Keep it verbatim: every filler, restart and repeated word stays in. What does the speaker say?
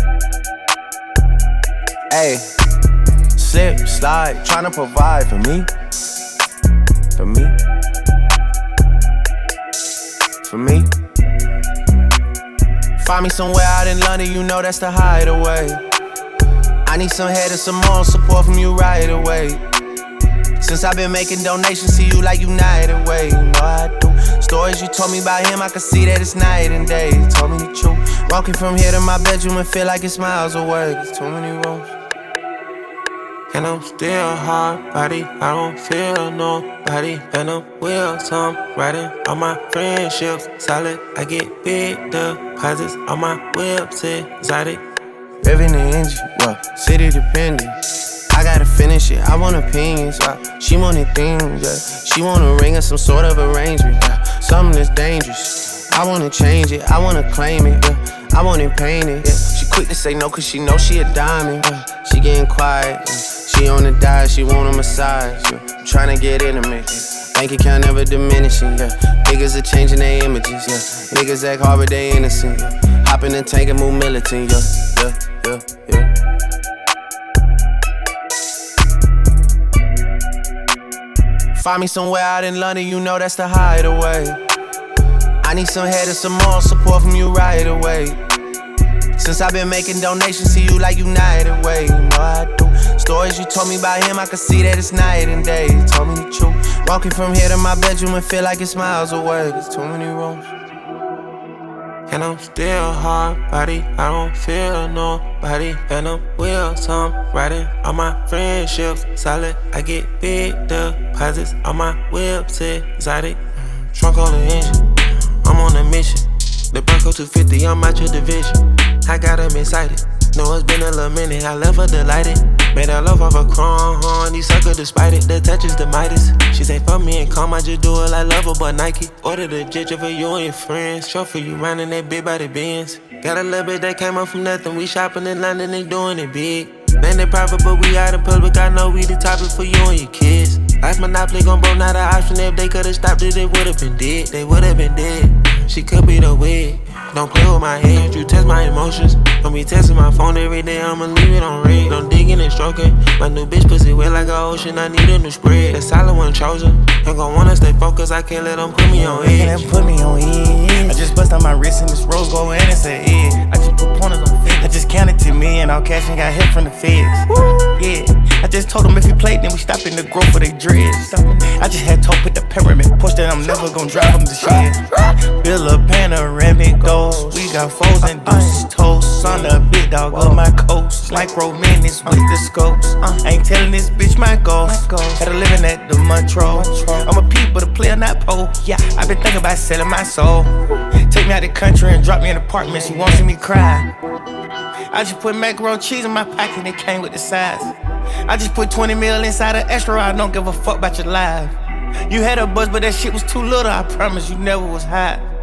Ayy, slip, slide, tryna provide for me. For me. For me. Find me somewhere out in London, you know that's the hideaway. I need some head and some more support from you right away. Since I've been making donations to you like United Way, you know I do. Stories you told me about him, I can see that it's night and day. You told me the truth. Walking from here to my bedroom and feel like it's miles away. There's too many rooms. And I'm still hard body, I don't feel nobody. And I'm wheels, I'm riding on my friendships. Solid, I get big deposits on my whips, exotic. Revving the engine, yeah, city dependent. I gotta finish it, I want opinions, yeah. She wanted things, yeah. She want a ring or some sort of arrangement, yeah. Something that's dangerous, I wanna change it, I wanna claim it, yeah. I want it painted, yeah. She quick to say no cause she know she a diamond, yeah. She getting quiet, yeah. She on the diet, she want a massage, yeah. I'm tryna get intimate, yeah. Bank account never diminishing, yeah. Niggas are changing their images, yeah. Niggas act hard but they innocent, yeah. Hop in the tank and move militant, yeah, yeah, yeah, yeah. Find me somewhere out in London, you know that's the hideaway. I need some head and some more support from you right away. Since I've been making donations to you like United Way, you know I do. Stories you told me about him, I can see that it's night and day. You told me the truth. Walking from here to my bedroom and feel like it's miles away. There's too many rooms. And I'm still hard body, I don't feel nobody. And I'm wheels, I'm riding on my friendships. Solid, I get big deposits on my whips, exotic. Trunk on the engine, I'm on a mission. The Bronco two fifty, I'm out your division. I got them excited, know it's been a little minute. I left her delighted, made her love off a chrome. These suckers despite it, the touch is the Midas. She say fuck me and calm, I just do it like Lover but Nike. Order the jet for you and your friends. Show for you riding that big body Benz. Got a little bit that came up from nothing. We shopping in London and doing it big. Man, they private, but we out in public. I know we the topic for you and your kids. Life Monopoly gon' broke, not an option. If they could've stopped it, they would've been dead. They would've been dead. She could be the wig. Don't play with my head, you test my emotions. Don't be testing my phone every day, I'ma leave it on red. Don't digging and stroking. My new bitch pussy wet like an ocean, I need a new spread. That solid one chosen. Ain't gon' wanna stay focused, I can't let them put me on edge. They put me on edge. I just bust on my wrist and this rose gold and it's an edge. I just put pointers on feds. I just counted to me and all cash and got hit from the feds. Woo. Yeah, I just told them if he played, then we stop in the growth of they dreads. I just had told put the pyramid push that I'm never gon' drive them to shit. Build a panoramic goals. We got foes and deuces toast. On the big dog of my coast. Like romantics with the scopes. Ain't telling this bitch my goals. Had to living at the Montreux. I'm a peep but a player, not pole. Yeah, I been thinking about selling my soul. Take me out the country and drop me in an apartment. She won't see me cry. I just put macaroni cheese in my pocket and it came with the size. I just put twenty mil inside an extra. I don't give a fuck about your life. You had a buzz, but that shit was too little. I promise you never was hot.